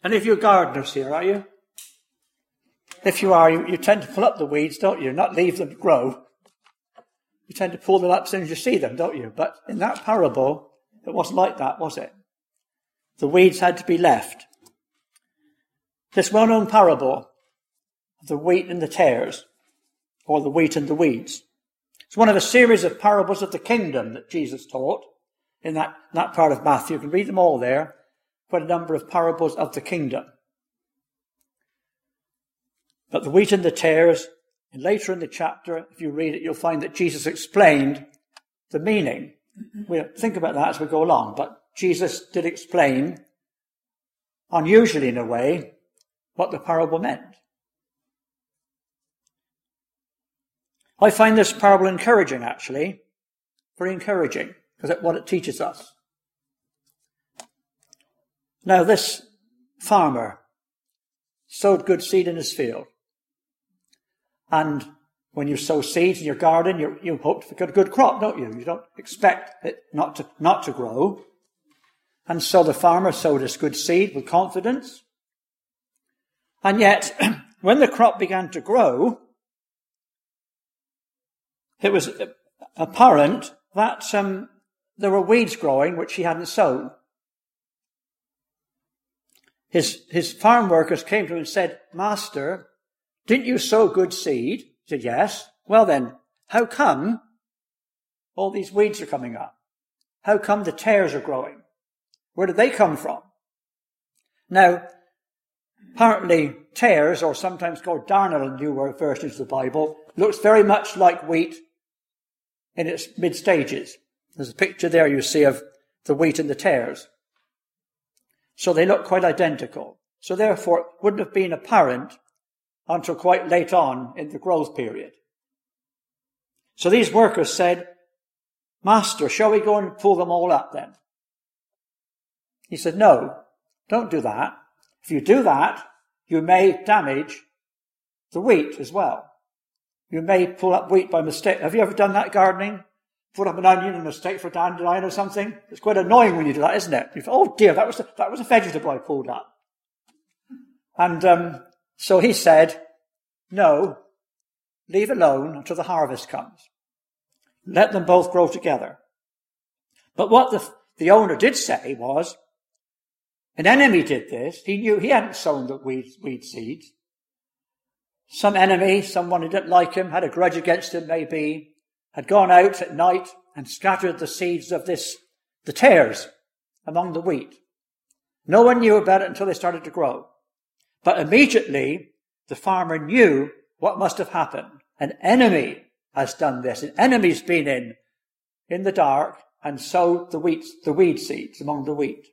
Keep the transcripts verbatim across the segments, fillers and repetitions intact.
Any of you gardeners here, are you? If you are, you, you tend to pull up the weeds, don't you? Not leave them grow. You tend to pull them up as soon as you see them, don't you? But in that parable, it wasn't like that, was it? The weeds had to be left. This well-known parable of the wheat and the tares, or the wheat and the weeds. It's one of a series of parables of the kingdom that Jesus taught in that, that part of Matthew. You can read them all there. Quite a number of parables of the kingdom. But the wheat and the tares, and later in the chapter, if you read it, you'll find that Jesus explained the meaning. We'll think about that as we go along, but Jesus did explain, unusually in a way, what the parable meant. I find this parable encouraging, actually. Very encouraging, because of what it teaches us. Now, this farmer sowed good seed in his field. And when you sow seeds in your garden, you, you hope to get a good crop, don't you? You don't expect it not to, not to grow. And so the farmer sowed this good seed with confidence. And yet, when the crop began to grow, it was apparent that um, there were weeds growing which he hadn't sown. His, his farm workers came to him and said, "Master, didn't you sow good seed?" He said, "Yes." "Well then, how come all these weeds are coming up? How come the tares are growing? Where did they come from?" Now, apparently tares, or sometimes called darnel in newer versions of the Bible, looks very much like wheat in its mid stages. There's a picture there you see of the wheat and the tares. So they look quite identical. So therefore, it wouldn't have been apparent until quite late on in the growth period. So these workers said, "Master, shall we go and pull them all up then?" He said, "No, don't do that. If you do that, you may damage the wheat as well. You may pull up wheat by mistake." Have you ever done that gardening? Put up an onion and mistake for a dandelion or something? It's quite annoying when you do that, isn't it? You go, "Oh dear, that was a, that was a vegetable I pulled up." And um, so he said, "No, leave alone until the harvest comes. Let them both grow together." But what the, the owner did say was, an enemy did this. He knew he hadn't sown the weed, weed seeds. Some enemy, someone who didn't like him, had a grudge against him maybe, had gone out at night and scattered the seeds of this, the tares, among the wheat. No one knew about it until they started to grow. But immediately, the farmer knew what must have happened. An enemy has done this. An enemy's been in, in the dark, and sowed the wheat, the weed seeds among the wheat.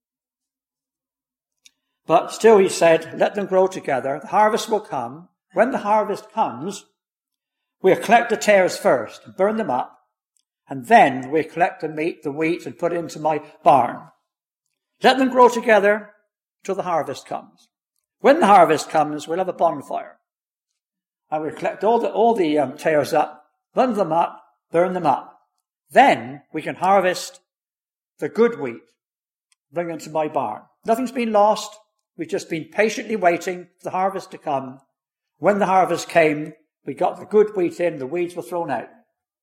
But still he said, "Let them grow together. The harvest will come. When the harvest comes, we'll collect the tares first and burn them up, and then we'll collect the meat, the wheat, and put it into my barn. Let them grow together till the harvest comes. When the harvest comes, we'll have a bonfire, and we'll collect all the all the um, tares up, bundle them up, burn them up. Then we can harvest the good wheat, bring it into my barn. Nothing's been lost. We've just been patiently waiting for the harvest to come. When the harvest came, we got the good wheat in, the weeds were thrown out."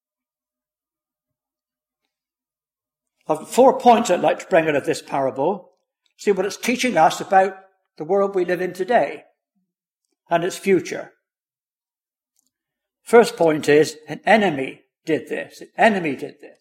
I've four points I'd like to bring out of this parable. See what it's teaching us about the world we live in today and its future. First point is, an enemy did this. An enemy did this.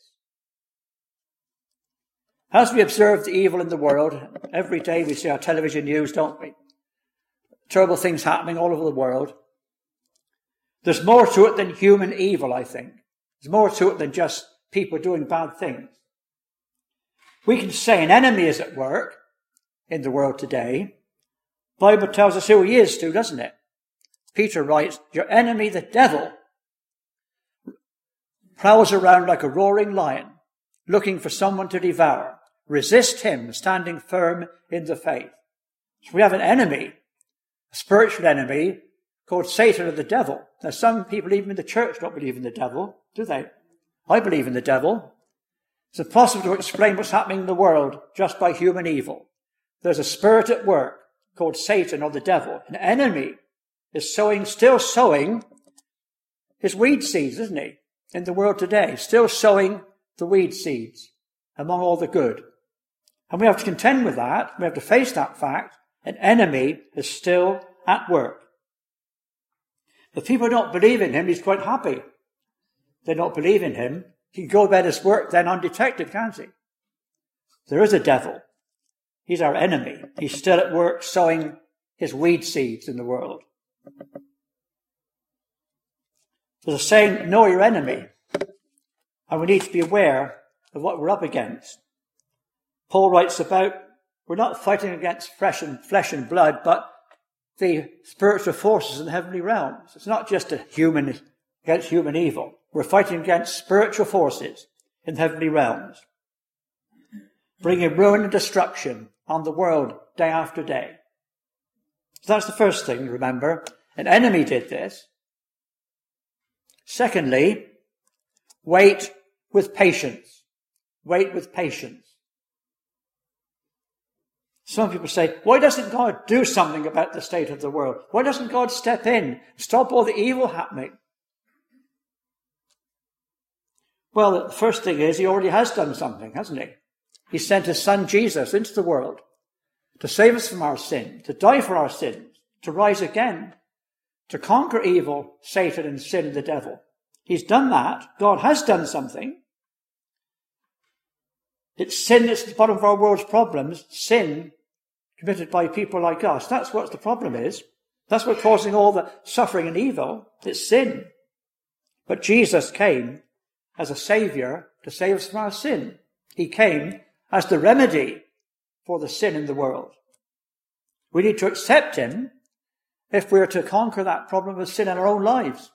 As we observe the evil in the world, every day we see our television news, don't we? Terrible things happening all over the world. There's more to it than human evil, I think. There's more to it than just people doing bad things. We can say an enemy is at work in the world today. The Bible tells us who he is too, doesn't it? Peter writes, "Your enemy, the devil, prowls around like a roaring lion, looking for someone to devour. Resist him, standing firm in the faith." So we have an enemy, a spiritual enemy, called Satan or the devil. Now, some people, even in the church, don't believe in the devil, do they? I believe in the devil. It's impossible to explain what's happening in the world just by human evil. There's a spirit at work. called Satan or the devil, an enemy, is sowing, still sowing his weed seeds, isn't he? In the world today, still sowing the weed seeds among all the good. And we have to contend with that. We have to face that fact. An enemy is still at work. If people don't believe in him, he's quite happy. They don't believe in him. He can go about his work then undetected, can't he? There is a devil. He's our enemy. He's still at work sowing his weed seeds in the world. There's a saying, know your enemy. And we need to be aware of what we're up against. Paul writes about, we're not fighting against flesh and, flesh and blood, but the spiritual forces in the heavenly realms. It's not just a human against human evil. We're fighting against spiritual forces in the heavenly realms, bringing ruin and destruction on the world day after day. So that's the first thing, remember. An enemy did this. Secondly, wait with patience. Wait with patience. Some people say, why doesn't God do something about the state of the world? Why doesn't God step in, stop all the evil happening? Well, the first thing is, he already has done something, hasn't he? He sent his son Jesus into the world to save us from our sin, to die for our sins, to rise again, to conquer evil, Satan and sin and the devil. He's done that. God has done something. It's sin that's at the bottom of our world's problems. Sin committed by people like us. That's what the problem is. That's what's causing all the suffering and evil. It's sin. But Jesus came as a saviour to save us from our sin. He came as the remedy for the sin in the world. We need to accept him if we're to conquer that problem of sin in our own lives.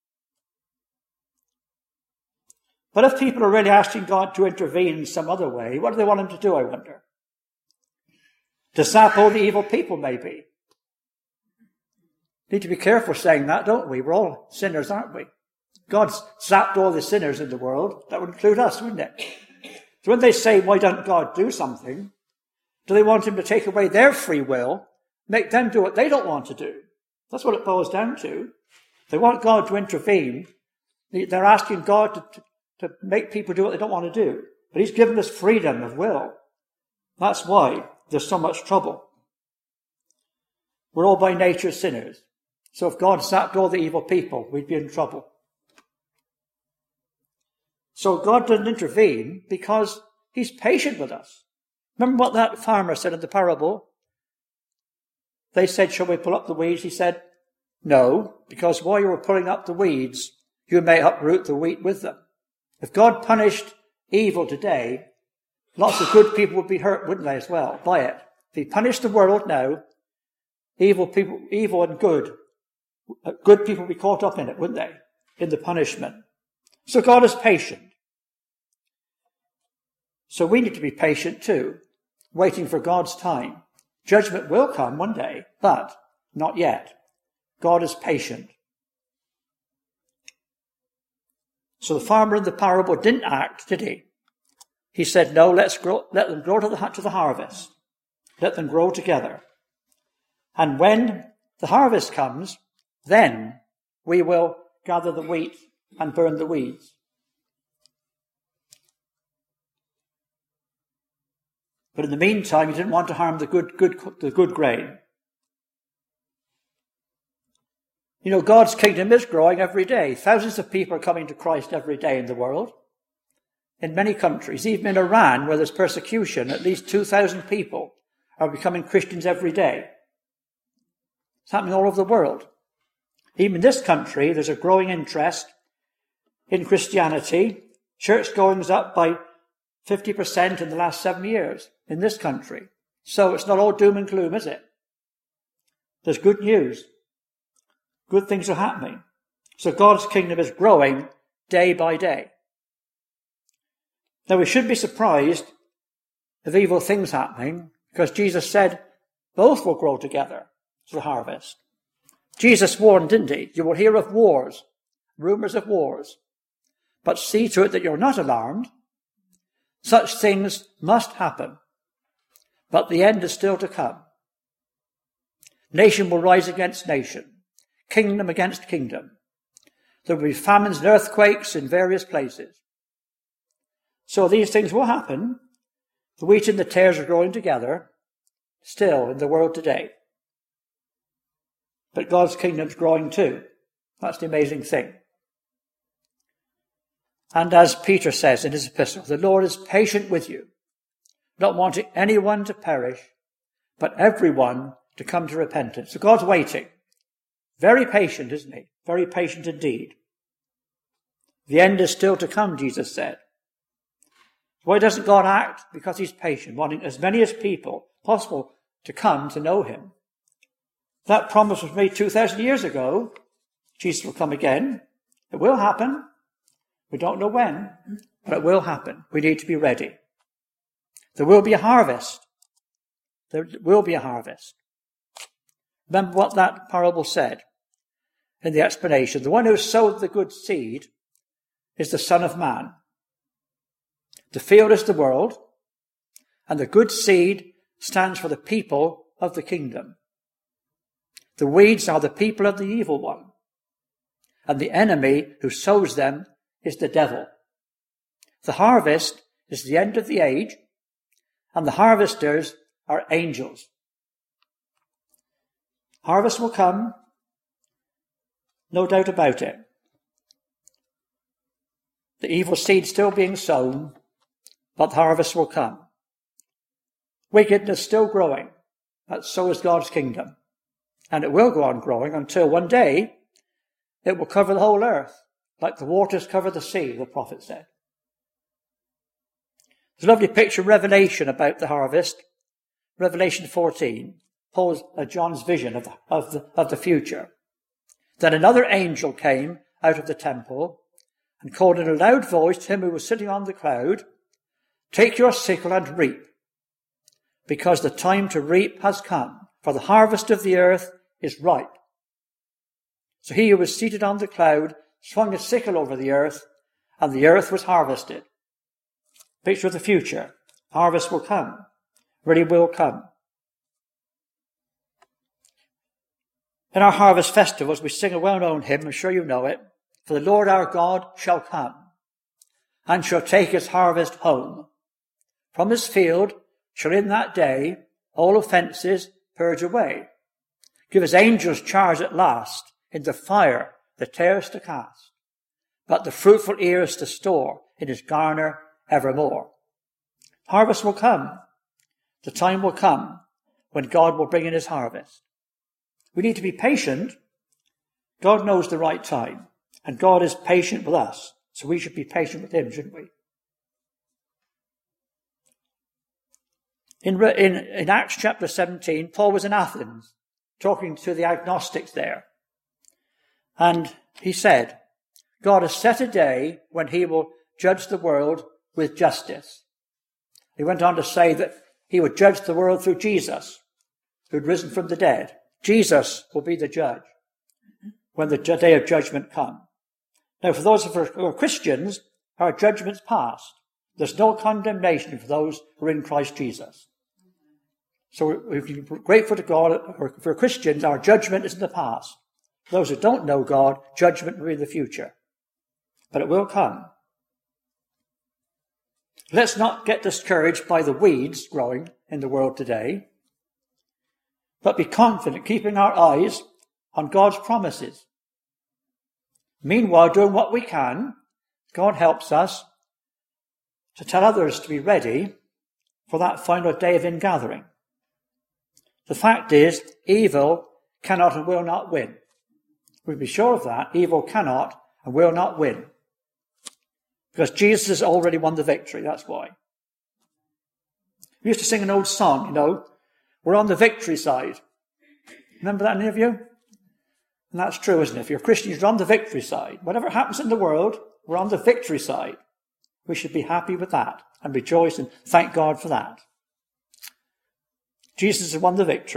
But if people are really asking God to intervene in some other way, what do they want him to do, I wonder? To zap all the evil people, maybe. Need to be careful saying that, don't we? We're all sinners, aren't we? God's zapped all the sinners in the world. That would include us, wouldn't it? So when they say, why don't God do something? Do they want him to take away their free will, make them do what they don't want to do? That's what it boils down to. They want God to intervene. They're asking God to, to to make people do what they don't want to do. But he's given us freedom of will. That's why there's so much trouble. We're all by nature sinners. So if God zapped all the evil people, we'd be in trouble. So God doesn't intervene because he's patient with us. Remember what that farmer said in the parable? They said, shall we pull up the weeds? He said, no, because while you were pulling up the weeds, you may uproot the wheat with them. If God punished evil today, lots of good people would be hurt, wouldn't they, as well, by it? If he punished the world now, evil people, evil and good, good people would be caught up in it, wouldn't they? In the punishment. So God is patient. So we need to be patient too, waiting for God's time. Judgment will come one day, but not yet. God is patient. So the farmer in the parable didn't act, did he? He said, no, let's grow, let them grow to the, to the harvest. Let them grow together. And when the harvest comes, then we will gather the wheat and burn the weeds. But in the meantime, he didn't want to harm the good, good, the good grain. You know, God's kingdom is growing every day. Thousands of people are coming to Christ every day in the world. In many countries, even in Iran, where there's persecution, at least two thousand people are becoming Christians every day. It's happening all over the world. Even in this country, there's a growing interest in Christianity. Church going's up by fifty percent in the last seven years in this country. So it's not all doom and gloom, is it? There's good news. Good things are happening. So God's kingdom is growing day by day. Now we should be surprised of evil things happening, because Jesus said both will grow together to the harvest. Jesus warned, didn't he? You will hear of wars, rumors of wars. But see to it that you're not alarmed. Such things must happen. But the end is still to come. Nation will rise against nation, kingdom against kingdom. There will be famines and earthquakes in various places. So these things will happen. The wheat and the tares are growing together, still in the world today. But God's kingdom's growing too. That's the amazing thing. And as Peter says in his epistle, the Lord is patient with you, not wanting anyone to perish, but everyone to come to repentance. So God's waiting. Very patient, isn't he? Very patient indeed. The end is still to come, Jesus said. Why doesn't God act? Because he's patient, wanting as many as people possible to come to know him. That promise was made two thousand years ago. Jesus will come again. It will happen. We don't know when, but it will happen. We need to be ready. There will be a harvest. There will be a harvest. Remember what that parable said in the explanation. The one who sowed the good seed is the Son of Man. The field is the world, and the good seed stands for the people of the kingdom. The weeds are the people of the evil one, and the enemy who sows them is the devil. The harvest is the end of the age, and the harvesters are angels. Harvest will come, no doubt about it. The evil seed still being sown, but the harvest will come. Wickedness still growing, but so is God's kingdom. And it will go on growing until one day it will cover the whole earth, like the waters cover the sea, the prophet said. There's a lovely picture in Revelation about the harvest. Revelation fourteen, Paul's, uh, John's vision of the, of, the, of the future. Then another angel came out of the temple and called in a loud voice to him who was sitting on the cloud, "Take your sickle and reap, because the time to reap has come, for the harvest of the earth is ripe." So he who was seated on the cloud swung a sickle over the earth, and the earth was harvested. Picture of the future. Harvest will come. Really will come. In our harvest festivals, we sing a well-known hymn, I'm sure you know it. For the Lord our God shall come, and shall take his harvest home. From his field shall in that day all offences purge away. Give his angels charge at last in the fire the tares to cast, but the fruitful ears to store in his garner evermore. Harvest will come. The time will come when God will bring in his harvest. We need to be patient. God knows the right time, and God is patient with us, so we should be patient with him, shouldn't we? In, in, in Acts chapter seventeen, Paul was in Athens, talking to the agnostics there. And he said, God has set a day when he will judge the world with justice. He went on to say that he would judge the world through Jesus, who had risen from the dead. Jesus will be the judge when the day of judgment comes. Now, for those of us who are Christians, our judgment's past. There's no condemnation for those who are in Christ Jesus. So we can be grateful to God. For Christians, our judgment is in the past. For those who don't know God, judgment will be in the future. But it will come. Let's not get discouraged by the weeds growing in the world today, but be confident, keeping our eyes on God's promises. Meanwhile, doing what we can, God helps us to tell others to be ready for that final day of ingathering. The fact is, evil cannot and will not win. We'll be sure of that. Evil cannot and will not win. Because Jesus has already won the victory, that's why. We used to sing an old song, you know, we're on the victory side. Remember that, any of you? And that's true, isn't it? If you're Christians, you're on the victory side. Whatever happens in the world, we're on the victory side. We should be happy with that and rejoice and thank God for that. Jesus has won the victory.